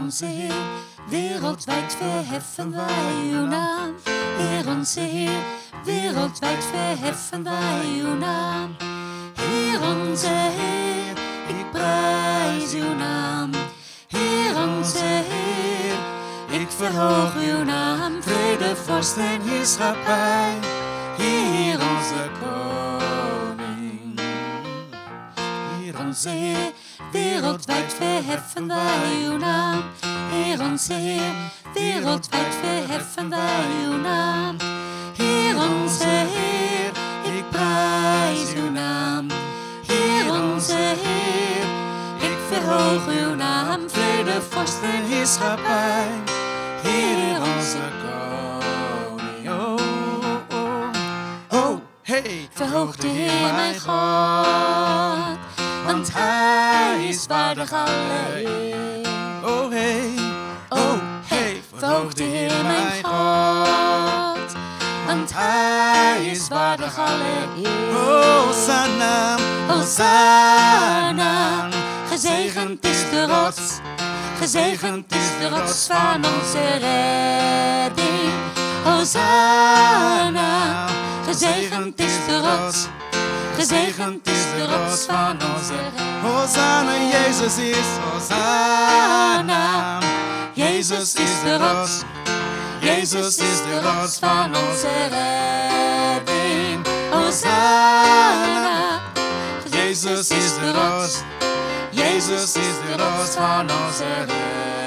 onze Heer, wereldwijd verheffen wij uw naam. Heer onze Heer, wereldwijd verheffen wij uw naam. Heer onze Heer, ik prijs uw naam. Heer onze Heer, ik verhoog uw naam. Vrede, vorst en heerschappij, Heer onze koning. Heer onze Heer, wereldwijd verheffen wij uw naam. Heer onze Heer, wereldwijd verheffen wij uw naam. Heer onze Heer, ik prijs uw naam. Heer onze Heer, ik verhoog uw naam. Vrede, vorst en heerschappij, Heer onze koning. Oh, oh, oh, hey. Verhoog de Heer mijn God, want Hij is waardig alle eer. Oh, hey, oh, hey. Verhoog de Heer mijn God, want Hij is waardig alle eer. Hosanna, Hosanna, gezegend is de rots, gezegend is de rots van onze redding. Hosanna, gezegend is de rots, gezegend is de rots van onze redding. Hosanna, Jezus is, Hosanna, Jezus is de rots, Jezus is de rots van onze redding. Hosanna, Jezus is de rots, Jezus is de rots van onze redding.